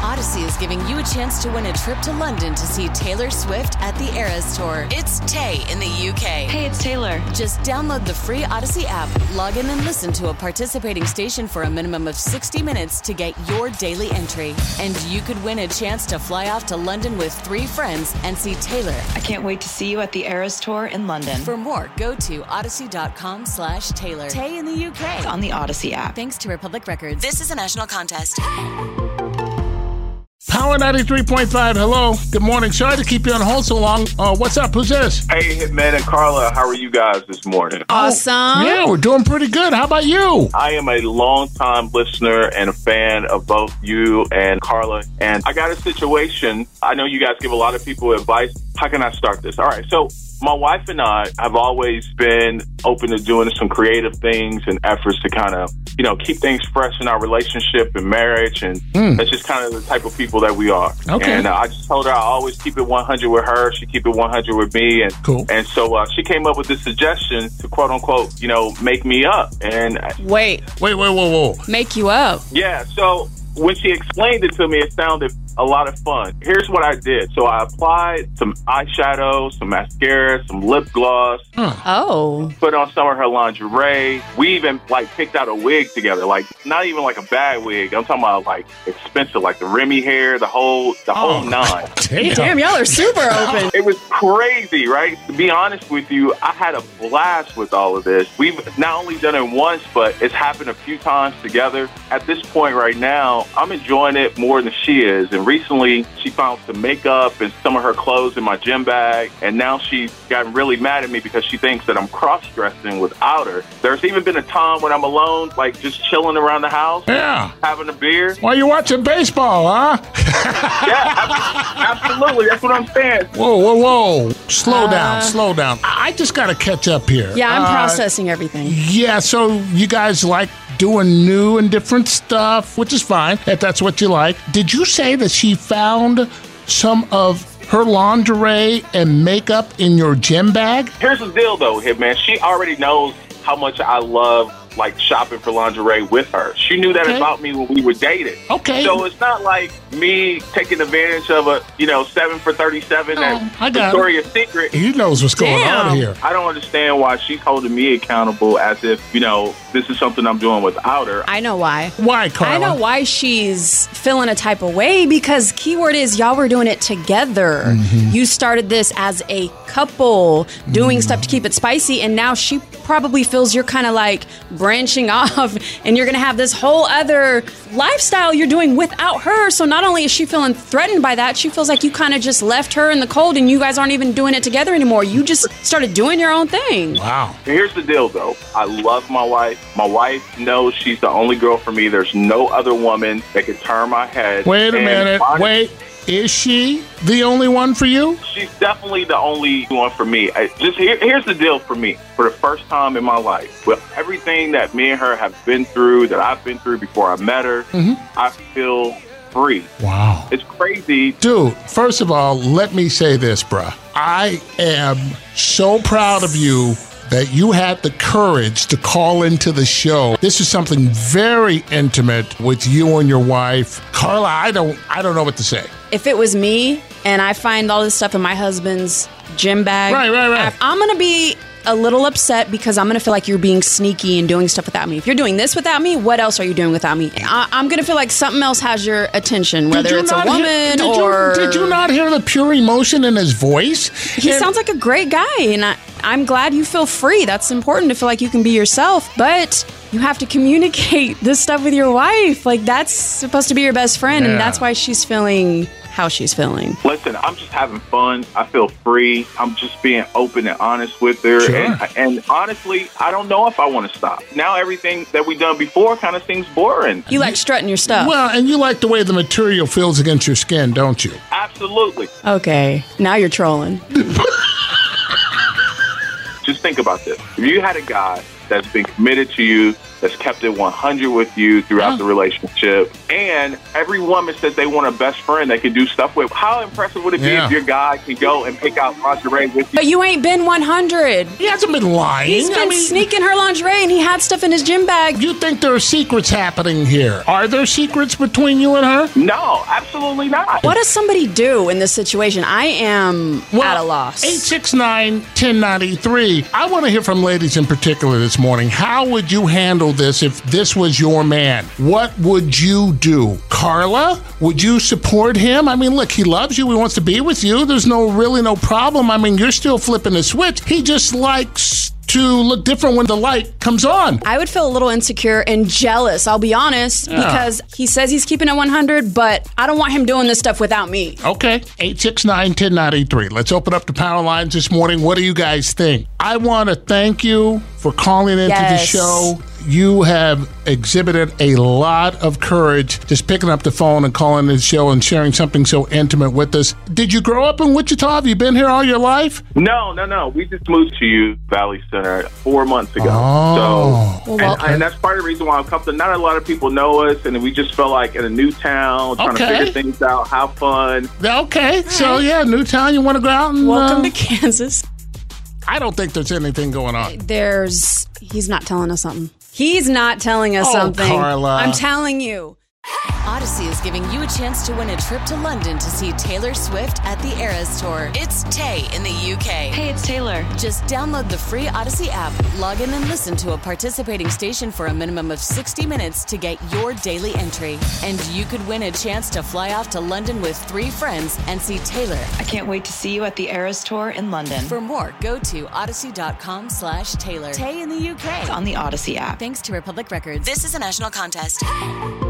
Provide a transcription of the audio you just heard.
Odyssey is giving you a chance to win a trip to London to see Taylor Swift at the Eras Tour. It's Tay in the UK. Hey, it's Taylor. Just download the free Odyssey app, log in and listen to a participating station for a minimum of 60 minutes to get your daily entry. And you could win a chance to fly off to London with 3 friends and see Taylor. I can't wait to see you at the Eras Tour in London. For more, go to odyssey.com/Taylor. Tay in the UK. It's on the Odyssey app. Thanks to Republic Records. This is a national contest. Power 93.5, hello. Good morning. Sorry to keep you on hold so long. What's up? Who's this? Hey, Hitman and Carla, how are you guys this morning? Awesome. Yeah, we're doing pretty good. How about you? I am a longtime listener and a fan of both you and Carla. And I got a situation. I know you guys give a lot of people advice. How can I start this? All right, so my wife and I have always been open to doing some creative things and efforts to kind of, keep things fresh in our relationship and marriage. And that's just kind of the type of people that we are. Okay. And I just told her I always keep it 100 with her. She keep it 100 with me. And cool. And so she came up with this suggestion to quote unquote, make me up. And Wait. Whoa. Make you up? Yeah. So when she explained it to me, it sounded a lot of fun. Here's what I did. So I applied some eyeshadow, some mascara, some lip gloss. Oh. Put on some of her lingerie. We even picked out a wig together. Not even a bad wig. I'm talking about expensive, the Remy hair, the whole nine. Damn, y'all are super open. It was crazy, right? To be honest with you, I had a blast with all of this. We've not only done it once, but it's happened a few times together. At this point right now, I'm enjoying it more than she is. And recently, she found some makeup and some of her clothes in my gym bag. And now she's gotten really mad at me because she thinks that I'm cross-dressing without her. There's even been a time when I'm alone, just chilling around the house. Yeah. Having a beer. Why you watching baseball, huh? Yeah, absolutely. That's what I'm saying. Whoa. Slow down. I just got to catch up here. Yeah, I'm processing everything. Yeah, so you guys like doing new and different stuff, which is fine if that's what you like. Did you say that she found some of her lingerie and makeup in your gym bag? Here's the deal, though, Hitman. She already knows how much I love shopping for lingerie with her. She knew that about me when we were dating. Okay. So it's not like me taking advantage of a, 7 for $37 at Victoria's Secret. He knows what's going on here. I don't understand why she's holding me accountable as if, this is something I'm doing without her. I know why. Why, Carla? I know why she's feeling a type of way, because keyword is y'all were doing it together. Mm-hmm. You started this as a couple doing stuff to keep it spicy, and now she probably feels you're kind of branching off and you're going to have this whole other lifestyle you're doing without her. So not only is she feeling threatened by that, she feels like you kind of just left her in the cold and you guys aren't even doing it together anymore. You just started doing your own thing. Wow. Here's the deal, though. I love my wife. My wife knows she's the only girl for me. There's no other woman that could turn my head. Wait a minute. Wait. Is she the only one for you? She's definitely the only one for me. Here's the deal for me. For the first time in my life, with everything that me and her have been through, that I've been through before I met her, I feel free. Wow. It's crazy. Dude, first of all, let me say this, bruh. I am so proud of you that you had the courage to call into the show. This is something very intimate with you and your wife. Carla, I don't know what to say. If it was me and I find all this stuff in my husband's gym bag, right. I'm going to be a little upset because I'm going to feel like you're being sneaky and doing stuff without me. If you're doing this without me, what else are you doing without me? I'm going to feel like something else has your attention, whether it's a woman or... Did you not hear the pure emotion in his voice? He sounds like a great guy, and I'm glad you feel free. That's important to feel like you can be yourself, but you have to communicate this stuff with your wife. That's supposed to be your best friend, and that's why she's feeling how she's feeling. Listen, I'm just having fun. I feel free. I'm just being open and honest with her. Sure. And honestly, I don't know if I want to stop. Now everything that we've done before kind of seems boring. You like strutting your stuff. Well, and you like the way the material feels against your skin, don't you? Absolutely. Okay, now you're trolling. Just think about this. If you had a guy that's been committed to you that's kept it 100 with you throughout the relationship. And every woman says they want a best friend they can do stuff with. How impressive would it be if your guy can go and pick out lingerie with you? But you ain't been 100. He hasn't been lying. He's been sneaking her lingerie, and he had stuff in his gym bag. You think there are secrets happening here? Are there secrets between you and her? No, absolutely not. What does somebody do in this situation? I am at a loss. 869-1093. I want to hear from ladies in particular this morning. How would you handle this if this was your man? What would you do? Carla, would you support him? I mean, look, he loves you. He wants to be with you. There's really no problem. I mean, you're still flipping the switch. He just likes to look different when the light comes on. I would feel a little insecure and jealous, I'll be honest, because he says he's keeping it 100, but I don't want him doing this stuff without me. Okay, 869-1093. Let's open up the power lines this morning. What do you guys think? I want to thank you for calling into the show. You have exhibited a lot of courage just picking up the phone and calling the show and sharing something so intimate with us. Did you grow up in Wichita? Have you been here all your life? No. We just moved to Youth Valley Center 4 months ago. And that's part of the reason why I'm coming. Not a lot of people know us, and we just felt like in a new town, trying to figure things out, have fun. Okay, so new town, you want to go out and... Welcome to Kansas. I don't think there's anything going on. He's not telling us something. He's not telling us something. Carla. I'm telling you. Odyssey is giving you a chance to win a trip to London to see Taylor Swift at the Eras Tour. It's Tay in the UK. Hey, it's Taylor. Just download the free Odyssey app, log in and listen to a participating station for a minimum of 60 minutes to get your daily entry. And you could win a chance to fly off to London with 3 friends and see Taylor. I can't wait to see you at the Eras Tour in London. For more, go to odyssey.com/Taylor. Tay in the UK. It's on the Odyssey app. Thanks to Republic Records. This is a national contest.